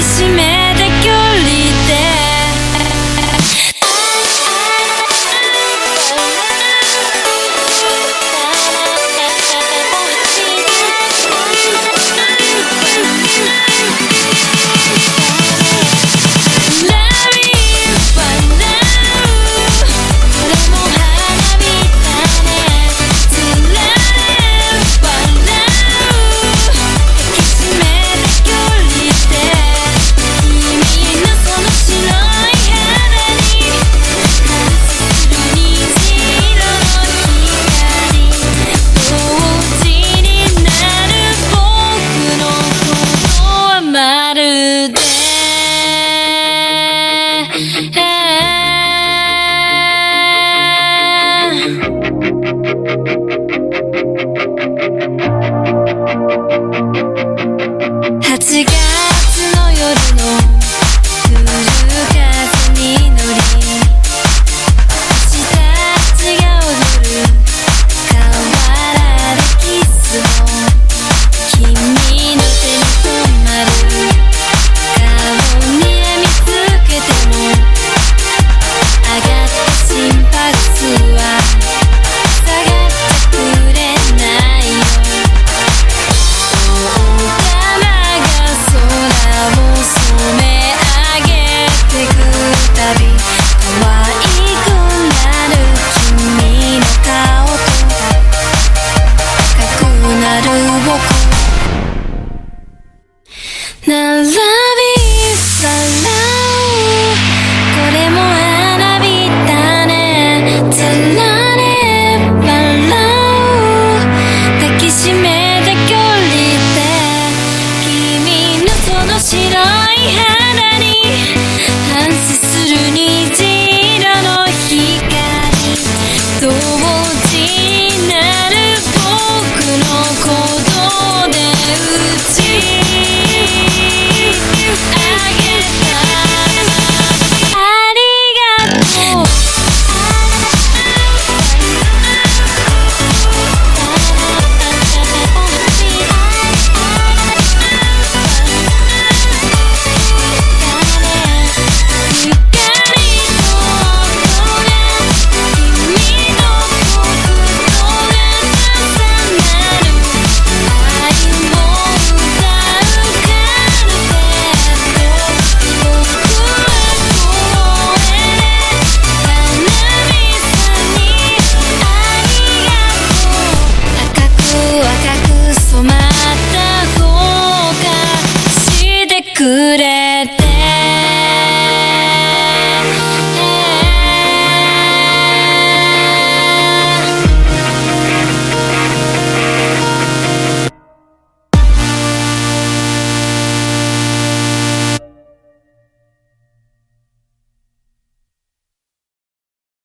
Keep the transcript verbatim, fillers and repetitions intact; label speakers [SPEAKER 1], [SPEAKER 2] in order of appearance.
[SPEAKER 1] しめた距離ではちがつの夜の来る風に乗り星たちが踊る河原でキスも君の手に止まる顔に見つけても上がった心拍数は下がってくれないよ並びさらうこれも花火だねつられ笑う抱きしめた距離で君のその白い肌に反射する虹色の光同時になる僕の鼓動で打ち